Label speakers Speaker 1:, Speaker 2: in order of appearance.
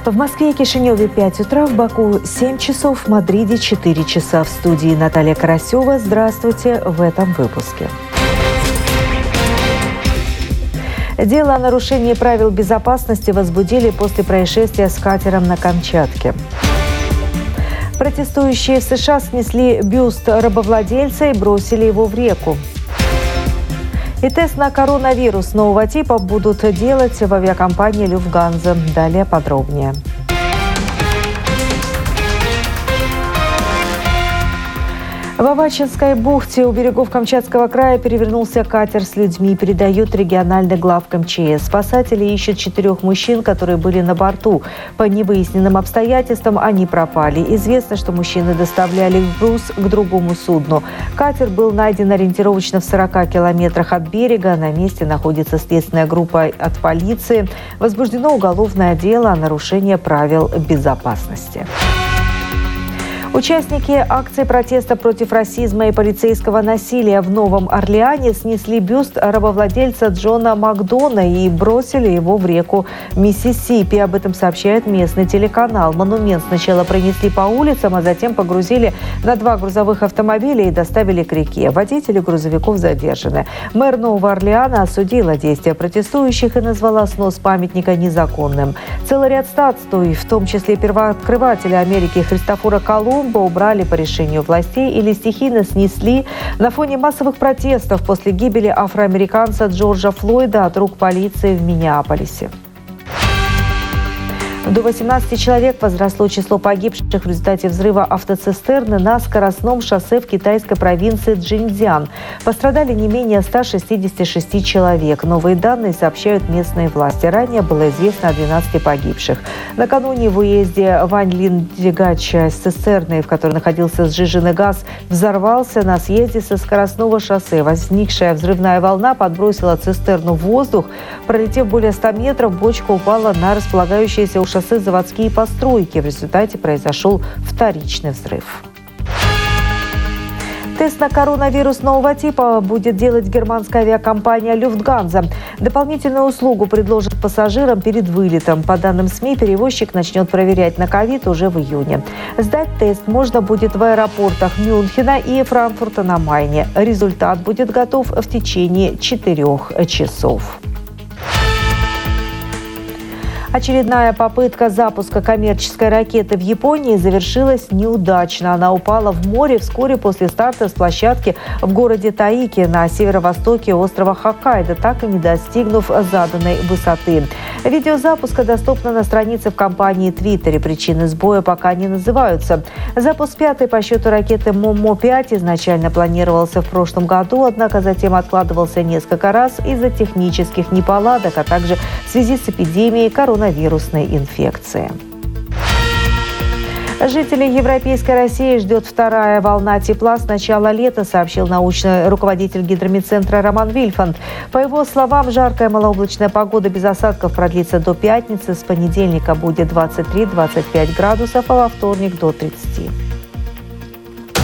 Speaker 1: В Москве и Кишиневе 5 утра, в Баку 7 часов, в Мадриде 4 часа. В студии Наталья Карасева. Здравствуйте в этом выпуске. Дело о нарушении правил безопасности возбудили после происшествия с катером на Камчатке. Протестующие в США снесли бюст рабовладельца и бросили его в реку. И тест на коронавирус нового типа будут делать в авиакомпании «Люфтганза». Далее подробнее. В Авачинской бухте у берегов Камчатского края перевернулся катер с людьми, передают региональный главк МЧС. Спасатели ищут 4 мужчин, которые были на борту. По невыясненным обстоятельствам они пропали. Известно, что мужчины доставляли груз к другому судну. Катер был найден ориентировочно в 40 километрах от берега. На месте находится следственная группа от полиции. Возбуждено уголовное дело о нарушении правил безопасности. Участники акции протеста против расизма и полицейского насилия в Новом Орлеане снесли бюст рабовладельца Джона Макдона и бросили его в реку Миссисипи. Об этом сообщает местный телеканал. Монумент сначала пронесли по улицам, а затем погрузили на 2 грузовых автомобиля и доставили к реке. Водители грузовиков задержаны. Мэр Нового Орлеана осудила действия протестующих и назвала снос памятника незаконным. Целый ряд статуй, в том числе первооткрывателя Америки Христофора Колумба, убрали по решению властей или стихийно снесли на фоне массовых протестов после гибели афроамериканца Джорджа Флойда от рук полиции в Миннеаполисе. До 18 человек возросло число погибших в результате взрыва автоцистерны на скоростном шоссе в китайской провинции Чжэньцзян. Пострадали не менее 166 человек. Новые данные сообщают местные власти. Ранее было известно о 12 погибших. Накануне в уезде Ваньлин двигач с цистерной, в которой находился сжиженный газ, взорвался на съезде со скоростного шоссе. Возникшая взрывная волна подбросила цистерну в воздух. Пролетев более 100 метров, бочка упала на располагающиеся у шоссе заводские постройки. В результате произошел вторичный взрыв. Тест на коронавирус нового типа будет делать германская авиакомпания «Люфтганза». Дополнительную услугу предложит пассажирам перед вылетом. По данным СМИ, перевозчик начнет проверять на ковид уже в июне. Сдать тест можно будет в аэропортах Мюнхена и Франкфурта на Майне. Результат будет готов в течение 4 часов. Очередная попытка запуска коммерческой ракеты в Японии завершилась неудачно. Она упала в море вскоре после старта с площадки в городе Таики на северо-востоке острова Хоккайдо, так и не достигнув заданной высоты. Видео запуска доступно на странице в компании Twitter. Причины сбоя пока не называются. Запуск 5-й по счету ракеты Момо-5 изначально планировался в прошлом году, однако затем откладывался несколько раз из-за технических неполадок, а также в связи с эпидемией коронавирусной инфекции. Жителей Европейской России ждет 2-я волна тепла с начала лета, сообщил научный руководитель Гидромедцентра Роман Вильфанд. По его словам, жаркая малооблачная погода без осадков продлится до пятницы. С понедельника будет 23-25 градусов, а во вторник до 30.